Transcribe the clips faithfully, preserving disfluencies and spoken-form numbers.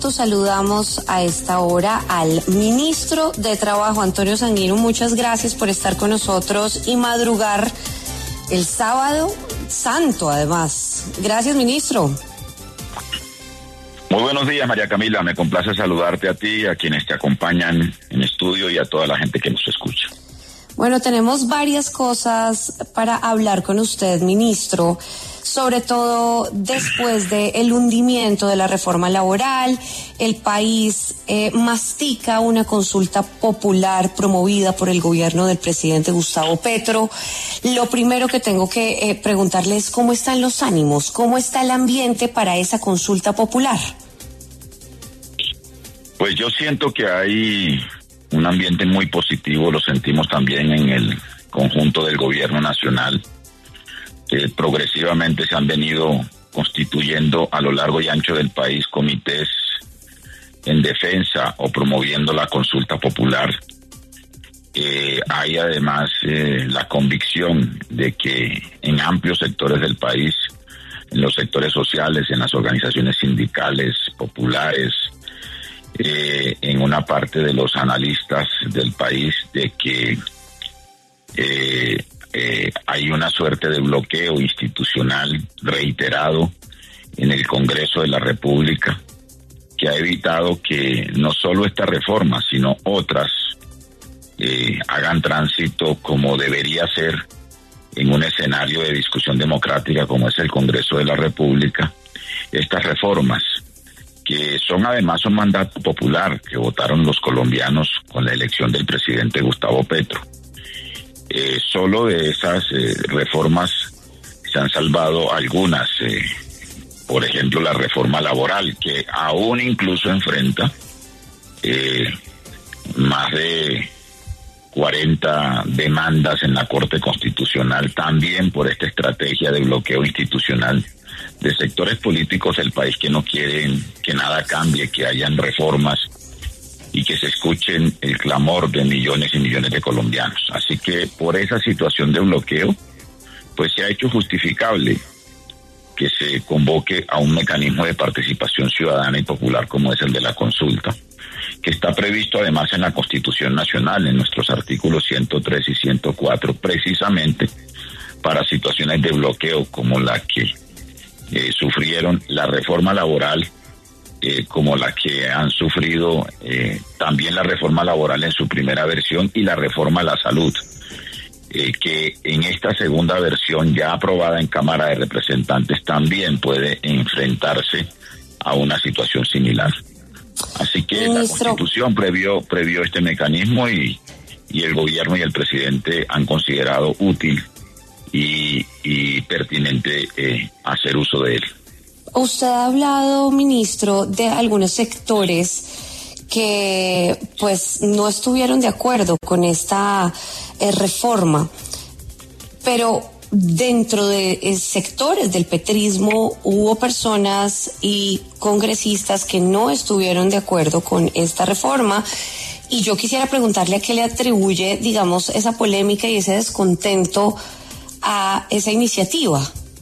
Saludamos a esta hora al ministro de Trabajo, Antonio Sanguino. Muchas gracias por estar con nosotros y madrugar el sábado santo, además. Gracias, ministro. Muy buenos días, María Camila. Me complace saludarte a ti, a quienes te acompañan en estudio y a toda la gente que nos escucha. Bueno, tenemos varias cosas para hablar con usted, ministro, sobre todo después del hundimiento de la reforma laboral. El país eh, mastica una consulta popular promovida por el gobierno del presidente Gustavo Petro. Lo primero que tengo que eh, preguntarle es cómo están los ánimos, cómo está el ambiente para esa consulta popular. Pues yo siento que hay un ambiente muy positivo, lo sentimos también en el conjunto del gobierno nacional. Eh, progresivamente se han venido constituyendo a lo largo y ancho del país comités en defensa o promoviendo la consulta popular. Eh, hay además eh, la convicción de que en amplios sectores del país, en los sectores sociales, en las organizaciones sindicales, populares, Eh, en una parte de los analistas del país, de que eh, eh, hay una suerte de bloqueo institucional reiterado en el Congreso de la República que ha evitado que no solo esta reforma, sino otras eh, hagan tránsito como debería ser en un escenario de discusión democrática como es el Congreso de la República. Estas reformas, que son además un mandato popular que votaron los colombianos con la elección del presidente Gustavo Petro. Eh, solo de esas eh, reformas se han salvado algunas, eh, por ejemplo la reforma laboral, que aún incluso enfrenta eh, más de cuarenta demandas en la Corte Constitucional, también por esta estrategia de bloqueo institucional de sectores políticos del país que no quieren que nada cambie, que hayan reformas y que se escuchen el clamor de millones y millones de colombianos. Así que por esa situación de bloqueo, pues se ha hecho justificable que se convoque a un mecanismo de participación ciudadana y popular como es el de la consulta, que está previsto además en la Constitución Nacional, en nuestros artículos ciento tres y ciento cuatro, precisamente para situaciones de bloqueo como la que Eh, sufrieron la reforma laboral, eh, como la que han sufrido eh, también la reforma laboral en su primera versión y la reforma a la salud, eh, que en esta segunda versión ya aprobada en Cámara de Representantes también puede enfrentarse a una situación similar. Así que Ministro, la Constitución previó, previó este mecanismo y, y el gobierno y el presidente han considerado útil Y, y pertinente eh, hacer uso de él. Usted ha hablado, ministro, de algunos sectores que pues no estuvieron de acuerdo con esta eh, reforma, pero dentro de eh, sectores del petrismo hubo personas y congresistas que no estuvieron de acuerdo con esta reforma. Y yo quisiera preguntarle a qué le atribuye, digamos, esa polémica y ese descontento a esa iniciativa.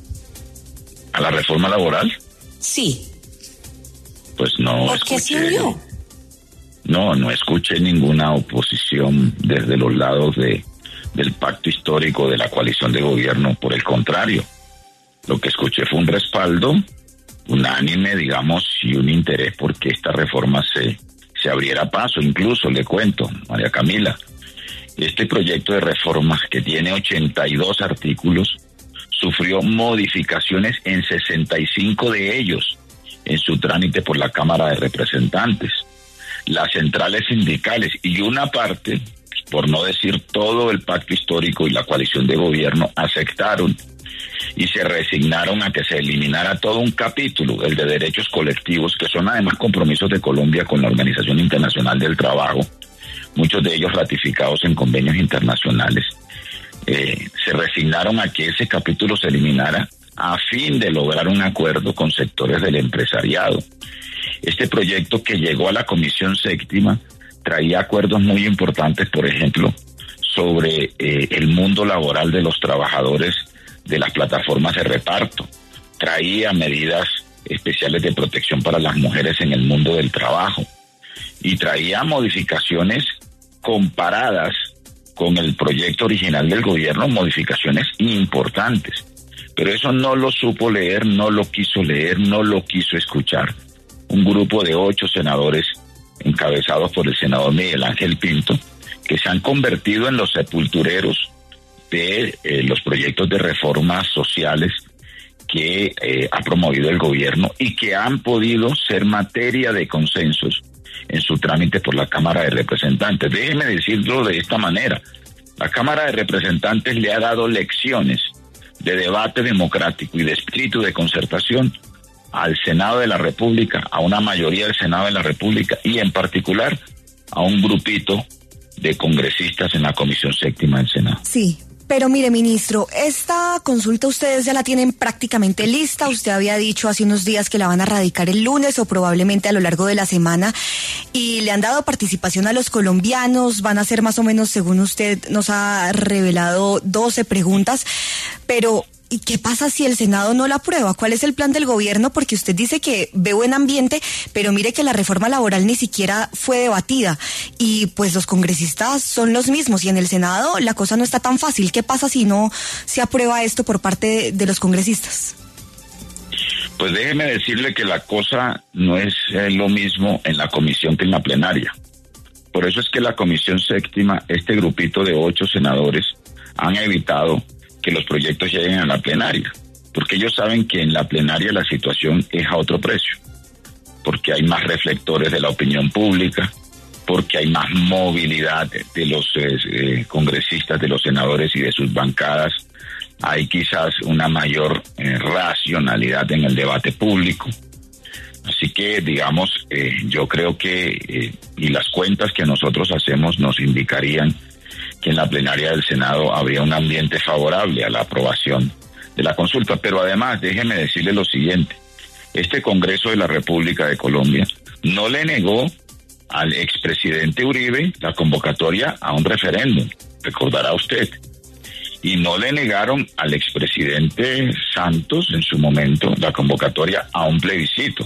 ¿A la reforma laboral? Sí. Pues no ¿Por qué escuché, se unió? No, no escuché ninguna oposición desde los lados de del pacto histórico de la coalición de gobierno. Por el contrario, lo que escuché fue un respaldo unánime, digamos, y un interés porque esta reforma se, se abriera paso. Incluso, le cuento, María Camila, este proyecto de reformas, que tiene ochenta y dos artículos, sufrió modificaciones en sesenta y cinco de ellos en su trámite por la Cámara de Representantes. Las centrales sindicales y una parte, por no decir todo el pacto histórico y la coalición de gobierno, aceptaron y se resignaron a que se eliminara todo un capítulo, el de derechos colectivos, que son además compromisos de Colombia con la Organización Internacional del Trabajo, muchos de ellos ratificados en convenios internacionales. Eh, se resignaron a que ese capítulo se eliminara a fin de lograr un acuerdo con sectores del empresariado. Este proyecto, que llegó a la Comisión Séptima, traía acuerdos muy importantes, por ejemplo, sobre eh, el mundo laboral de los trabajadores de las plataformas de reparto. Traía medidas especiales de protección para las mujeres en el mundo del trabajo. Y traía modificaciones comparadas con el proyecto original del gobierno, modificaciones importantes. Pero eso no lo supo leer, no lo quiso leer, no lo quiso escuchar. Un grupo de ocho senadores encabezados por el senador Miguel Ángel Pinto, que se han convertido en los sepultureros de eh, los proyectos de reformas sociales que eh, ha promovido el gobierno y que han podido ser materia de consensos en su trámite por la Cámara de Representantes. Déjeme decirlo de esta manera: la Cámara de Representantes le ha dado lecciones de debate democrático y de espíritu de concertación al Senado de la República, a una mayoría del Senado de la República y en particular a un grupito de congresistas en la Comisión Séptima del Senado. Sí. Pero mire, ministro, esta consulta ustedes ya la tienen prácticamente lista. Usted había dicho hace unos días que la van a radicar el lunes o probablemente a lo largo de la semana, y le han dado participación a los colombianos. Van a ser más o menos, según usted nos ha revelado, doce preguntas. Pero ¿y qué pasa si el Senado no la aprueba? ¿Cuál es el plan del gobierno? Porque usted dice que ve buen ambiente, pero mire que la reforma laboral ni siquiera fue debatida y pues los congresistas son los mismos y en el Senado la cosa no está tan fácil. ¿Qué pasa si no se aprueba esto por parte de los congresistas? Pues déjeme decirle que la cosa no es eh, lo mismo en la comisión que en la plenaria. Por eso es que la Comisión Séptima, este grupito de ocho senadores, han evitado que los proyectos lleguen a la plenaria, porque ellos saben que en la plenaria la situación es a otro precio, porque hay más reflectores de la opinión pública, porque hay más movilidad de los eh, congresistas, de los senadores y de sus bancadas, hay quizás una mayor eh, racionalidad en el debate público. Así que, digamos, eh, yo creo que, eh, y las cuentas que nosotros hacemos nos indicarían que en la plenaria del Senado habría un ambiente favorable a la aprobación de la consulta. Pero además, déjeme decirle lo siguiente: este Congreso de la República de Colombia no le negó al expresidente Uribe la convocatoria a un referéndum, recordará usted, y no le negaron al expresidente Santos en su momento la convocatoria a un plebiscito.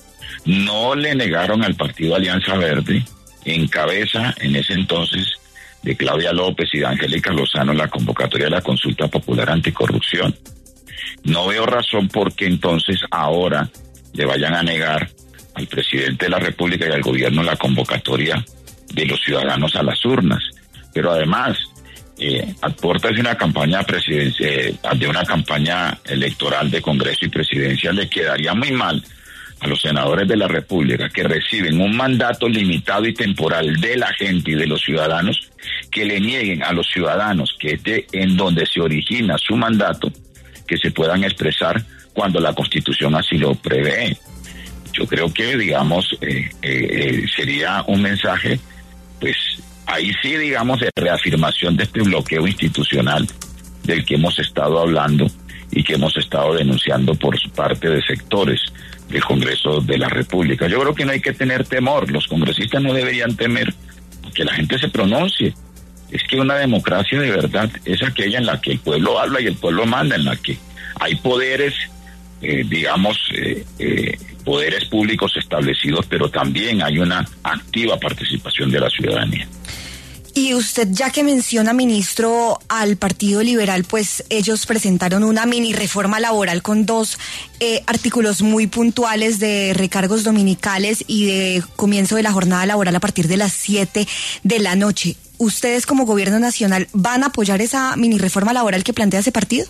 No le negaron al partido Alianza Verde, en cabeza en ese entonces de Claudia López y de Angélica Lozano, la convocatoria de la consulta popular anticorrupción. No veo razón por qué entonces ahora le vayan a negar al presidente de la República y al gobierno la convocatoria de los ciudadanos a las urnas. Pero además, eh, a puertas de una campaña presidencial, de una campaña electoral de Congreso y Presidencia, le quedaría muy mal a los senadores de la República, que reciben un mandato limitado y temporal de la gente y de los ciudadanos, que le nieguen a los ciudadanos que de, en donde se origina su mandato, que se puedan expresar cuando la Constitución así lo prevé. Yo creo que, digamos, eh, eh, sería un mensaje, pues, ahí sí, digamos, de reafirmación de este bloqueo institucional del que hemos estado hablando y que hemos estado denunciando por parte de sectores del Congreso de la República. Yo creo que no hay que tener temor, los congresistas no deberían temer que la gente se pronuncie. Es que una democracia de verdad es aquella en la que el pueblo habla y el pueblo manda, en la que hay poderes, eh, digamos, eh, eh, poderes públicos establecidos, pero también hay una activa participación de la ciudadanía. Y usted, ya que menciona, ministro, al Partido Liberal, pues ellos presentaron una mini reforma laboral con dos eh, artículos muy puntuales de recargos dominicales y de comienzo de la jornada laboral a partir de las siete de la noche. ¿Ustedes como gobierno nacional van a apoyar esa mini reforma laboral que plantea ese partido?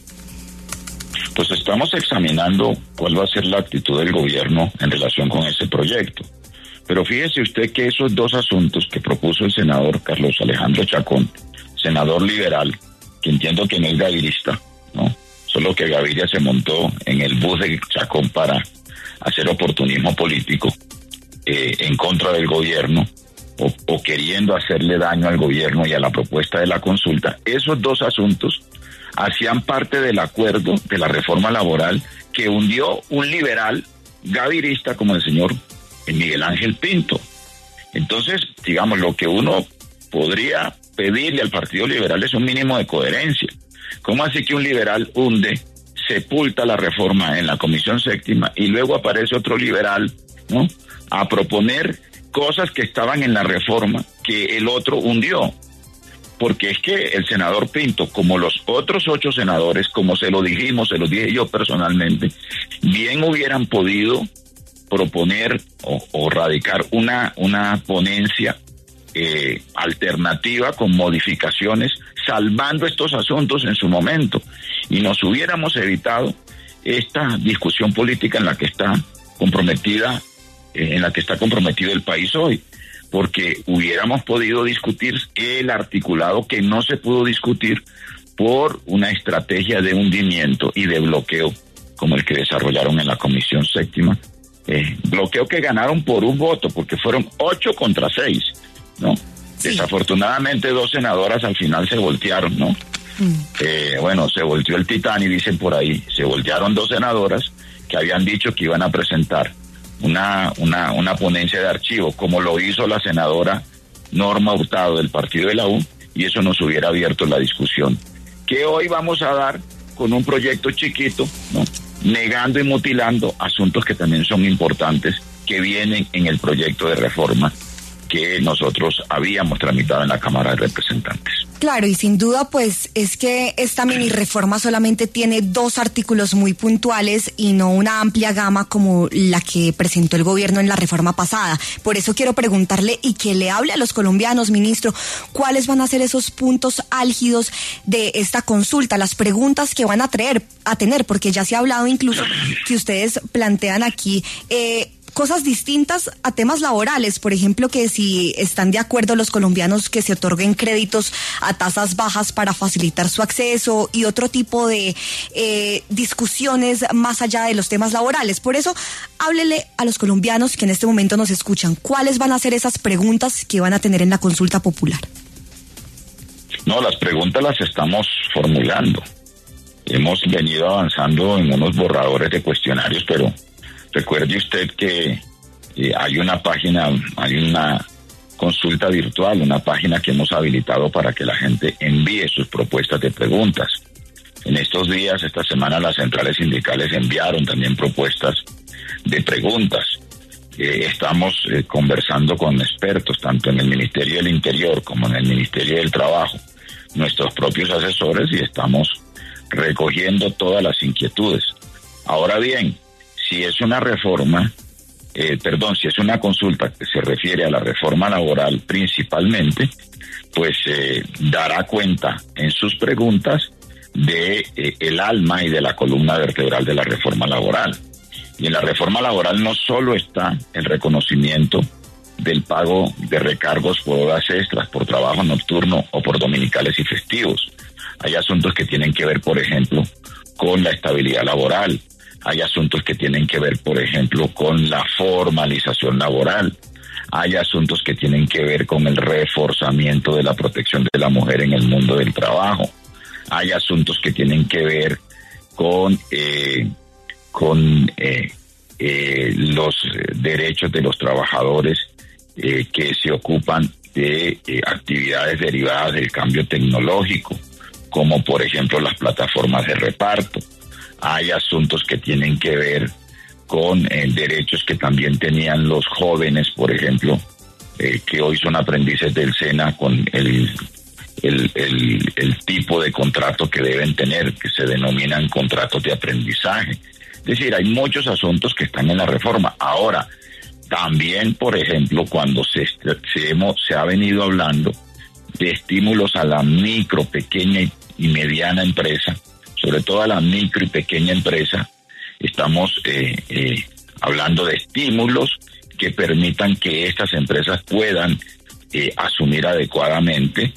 Pues estamos examinando cuál va a ser la actitud del gobierno en relación con ese proyecto. Pero fíjese usted que esos dos asuntos que propuso el senador Carlos Alejandro Chacón, senador liberal, que entiendo que no es gavirista, ¿no? Solo que Gaviria se montó en el bus de Chacón para hacer oportunismo político eh, en contra del gobierno o, o queriendo hacerle daño al gobierno y a la propuesta de la consulta. Esos dos asuntos hacían parte del acuerdo de la reforma laboral que hundió un liberal gavirista como el señor Miguel Ángel Pinto. Entonces, digamos, lo que uno podría pedirle al Partido Liberal es un mínimo de coherencia. ¿Cómo así que un liberal hunde sepulta la reforma en la Comisión Séptima y luego aparece otro liberal, ¿no?, a proponer cosas que estaban en la reforma que el otro hundió. Porque es que el senador Pinto, como los otros ocho senadores, como se lo dijimos, se lo dije yo personalmente, bien hubieran podido proponer o, o radicar una, una ponencia eh, alternativa con modificaciones, salvando estos asuntos en su momento, y nos hubiéramos evitado esta discusión política en la que está comprometida, eh, en la que está comprometido el país hoy, porque hubiéramos podido discutir el articulado que no se pudo discutir por una estrategia de hundimiento y de bloqueo como el que desarrollaron en la Comisión Séptima, eh, bloqueo que ganaron por un voto, porque fueron ocho contra seis, ¿no? Sí. Desafortunadamente dos senadoras al final se voltearon, ¿no? Mm. Eh, bueno, se volteó el Titanic, dicen por ahí, se voltearon dos senadoras que habían dicho que iban a presentar una, una, una ponencia de archivo, como lo hizo la senadora Norma Hurtado del partido de la U, y eso nos hubiera abierto la discusión que hoy vamos a dar con un proyecto chiquito, ¿no?, negando y mutilando asuntos que también son importantes, que vienen en el proyecto de reforma que nosotros habíamos tramitado en la Cámara de Representantes. Claro, y sin duda, pues, es que esta mini reforma solamente tiene dos artículos muy puntuales y no una amplia gama como la que presentó el gobierno en la reforma pasada. Por eso quiero preguntarle y que le hable a los colombianos, ministro, ¿cuáles van a ser esos puntos álgidos de esta consulta, las preguntas que van a traer, a tener? Porque ya se ha hablado incluso que ustedes plantean aquí eh, cosas distintas a temas laborales, por ejemplo, que si están de acuerdo los colombianos que se otorguen créditos a tasas bajas para facilitar su acceso y otro tipo de eh, discusiones más allá de los temas laborales. Por eso, háblele a los colombianos que en este momento nos escuchan, ¿cuáles van a ser esas preguntas que van a tener en la consulta popular? No, las preguntas las estamos formulando. Hemos venido avanzando en unos borradores de cuestionarios, pero recuerde usted que eh, hay una página, hay una consulta virtual, una página que hemos habilitado para que la gente envíe sus propuestas de preguntas. En estos días, esta semana, las centrales sindicales enviaron también propuestas de preguntas. Eh, estamos eh, conversando con expertos, tanto en el Ministerio del Interior como en el Ministerio del Trabajo, nuestros propios asesores, y estamos recogiendo todas las inquietudes. Ahora bien, si es una reforma, eh, perdón, si es una consulta que se refiere a la reforma laboral principalmente, pues eh, dará cuenta en sus preguntas de eh, el alma y de la columna vertebral de la reforma laboral. Y en la reforma laboral no solo está el reconocimiento del pago de recargos por horas extras, por trabajo nocturno o por dominicales y festivos. Hay asuntos que tienen que ver, por ejemplo, con la estabilidad laboral. Hay asuntos que tienen que ver, por ejemplo, con la formalización laboral. Hay asuntos que tienen que ver con el reforzamiento de la protección de la mujer en el mundo del trabajo. Hay asuntos que tienen que ver con, eh, con eh, eh, los derechos de los trabajadores eh, que se ocupan de eh, actividades derivadas del cambio tecnológico, como por ejemplo las plataformas de reparto. Hay asuntos que tienen que ver con eh, derechos que también tenían los jóvenes, por ejemplo, eh, que hoy son aprendices del SENA, con el, el, el, el tipo de contrato que deben tener, que se denominan contratos de aprendizaje. Es decir, hay muchos asuntos que están en la reforma. Ahora, también, por ejemplo, cuando se, se, hemos, se ha venido hablando de estímulos a la micro, pequeña y, y mediana empresa, sobre todo a la micro y pequeña empresa, estamos eh, eh, hablando de estímulos que permitan que estas empresas puedan eh, asumir adecuadamente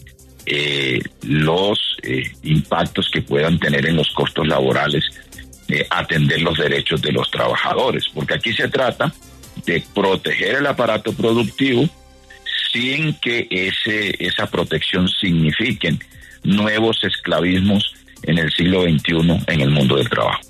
eh, los eh, impactos que puedan tener en los costos laborales, eh, atender los derechos de los trabajadores, porque aquí se trata de proteger el aparato productivo sin que ese esa protección signifiquen nuevos esclavismos en el siglo veintiuno en el mundo del trabajo.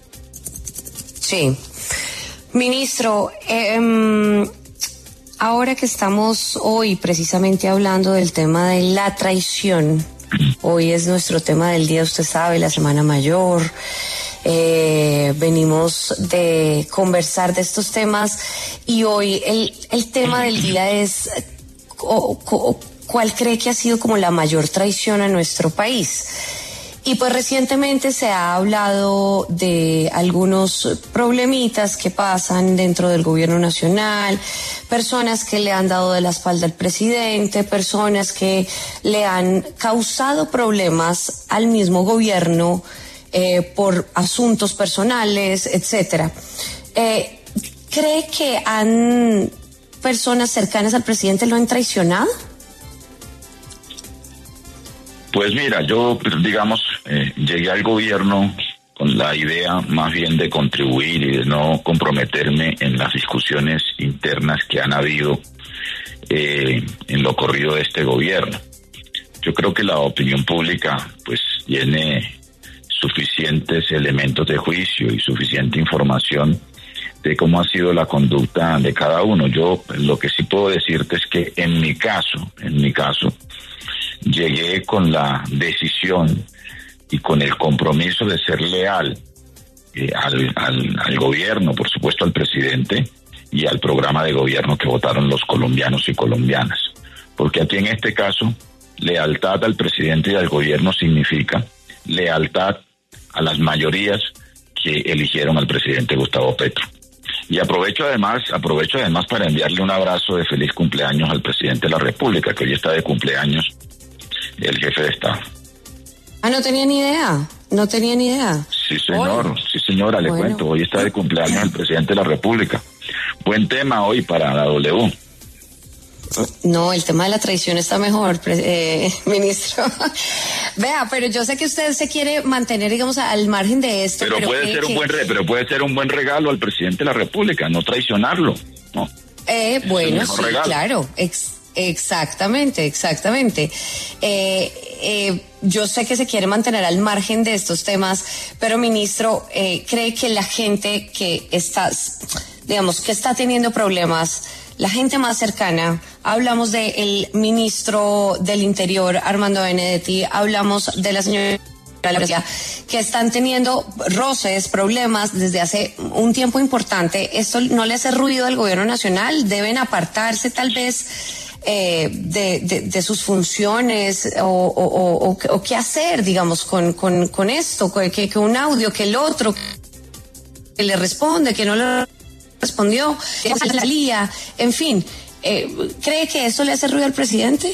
Sí. Ministro, eh, ahora que estamos hoy precisamente hablando del tema de la traición, hoy es nuestro tema del día, usted sabe, la Semana Mayor, Eh, venimos de conversar de estos temas y hoy el, el tema del día es o, o, ¿cuál cree que ha sido como la mayor traición a nuestro país? Y pues recientemente se ha hablado de algunos problemitas que pasan dentro del gobierno nacional, personas que le han dado de la espalda al presidente, personas que le han causado problemas al mismo gobierno eh, por asuntos personales, etcétera. Eh, ¿Cree que han personas cercanas al presidente lo han traicionado? Pues mira, yo, digamos, eh, llegué al gobierno con la idea más bien de contribuir y de no comprometerme en las discusiones internas que han habido eh, en lo corrido de este gobierno. Yo creo que la opinión pública pues tiene suficientes elementos de juicio y suficiente información de cómo ha sido la conducta de cada uno. Yo lo que sí puedo decirte es que en mi caso, en mi caso, llegué con la decisión y con el compromiso de ser leal eh, al, al, al gobierno, por supuesto al presidente y al programa de gobierno que votaron los colombianos y colombianas. Porque aquí en este caso, lealtad al presidente y al gobierno significa lealtad a las mayorías que eligieron al presidente Gustavo Petro. Y aprovecho además, aprovecho además para enviarle un abrazo de feliz cumpleaños al presidente de la República, que hoy está de cumpleaños, el jefe de Estado. Ah, no tenía ni idea, no tenía ni idea. Sí, señor, hoy. sí, señora, le bueno. cuento, hoy está de cumpleaños el presidente de la República. Buen tema hoy para la W. No, el tema de la traición está mejor, eh, ministro. Vea, pero yo sé que usted se quiere mantener, digamos, al margen de esto. Pero, pero puede ser que... un buen re, pero puede ser un buen regalo al presidente de la República, no traicionarlo, ¿no? Eh, bueno, sí, regalo. Claro, ex, exactamente, exactamente. Eh, eh, yo sé que se quiere mantener al margen de estos temas, pero ministro, eh, ¿cree que la gente que está, digamos, que está teniendo problemas, la gente más cercana, hablamos del ministro del Interior, Armando Benedetti, hablamos de la señora que están teniendo roces, problemas desde hace un tiempo importante, ¿esto no le hace ruido al gobierno nacional? ¿Deben apartarse tal vez eh, de, de, de sus funciones o, o, o, o, o qué hacer, digamos, con, con, con esto? Que, que un audio, que el otro, que le responde, que no le respondió, que la lía, en fin, eh, ¿cree que eso le hace ruido al presidente?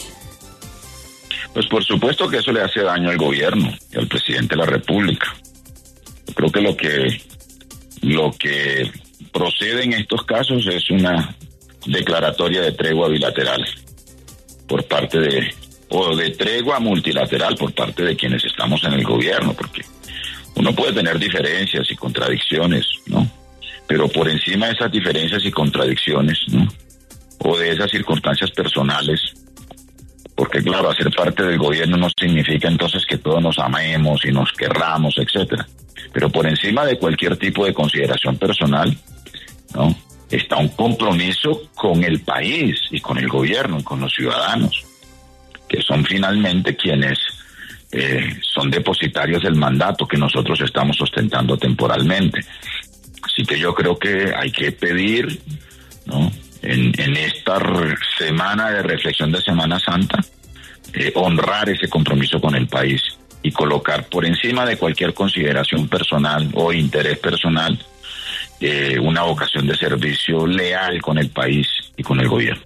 Pues por supuesto que eso le hace daño al gobierno y al presidente de la República. Yo creo que lo que lo que procede en estos casos es una declaratoria de tregua bilateral por parte de, o de tregua multilateral por parte de quienes estamos en el gobierno, porque uno puede tener diferencias y contradicciones, ¿no? Pero por encima de esas diferencias y contradicciones, ¿no? O de esas circunstancias personales, porque claro, hacer parte del gobierno no significa entonces que todos nos amemos y nos querramos, etcétera. Pero por encima de cualquier tipo de consideración personal, ¿no? Está un compromiso con el país y con el gobierno y con los ciudadanos, que son finalmente quienes eh, son depositarios del mandato que nosotros estamos ostentando temporalmente. Así que yo creo que hay que pedir, ¿no? En, en esta re- semana de reflexión de Semana Santa, eh, honrar ese compromiso con el país y colocar por encima de cualquier consideración personal o interés personal eh, una vocación de servicio leal con el país y con el gobierno.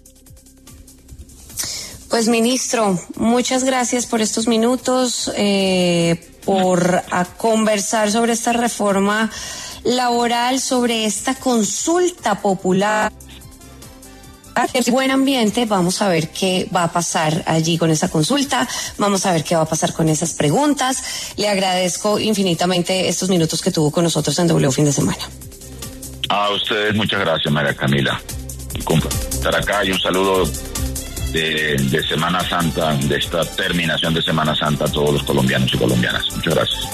Pues ministro, muchas gracias por estos minutos, eh, por a conversar sobre esta reforma laboral, sobre esta consulta popular. En buen ambiente, vamos a ver qué va a pasar allí con esa consulta, vamos a ver qué va a pasar con esas preguntas. Le agradezco infinitamente estos minutos que tuvo con nosotros en W Fin de Semana. A ustedes muchas gracias, María Camila, por estar acá, y un saludo de, de Semana Santa, de esta terminación de Semana Santa a todos los colombianos y colombianas. Muchas gracias.